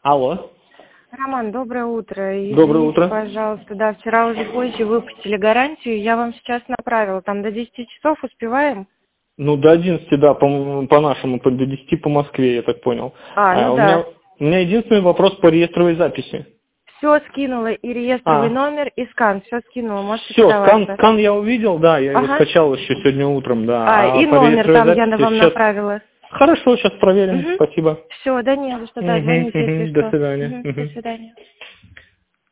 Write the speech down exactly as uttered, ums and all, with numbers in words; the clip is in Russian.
Алло. Роман, доброе утро. Извините, Доброе утро. пожалуйста, да, вчера уже позже выпустили гарантию, я вам сейчас направила, там до десяти часов успеваем? Ну, до одиннадцати, да, по, по нашему, по- до десяти по Москве, я так понял. А, А, ну у, да. меня, у меня единственный вопрос по реестровой записи. Все скинула, и реестровый А, номер, и скан, все скинула, можете все, скан, подаваться. скан я увидел, да, я его Ага. скачал еще сегодня утром, да. А, А и по номер реестровой там я записи вам сейчас... направила. Хорошо, сейчас проверим, Угу. спасибо. Все, да не за что, да, Мгм, звоните, мгм, если до что. свидания. Угу. До Мгм. свидания.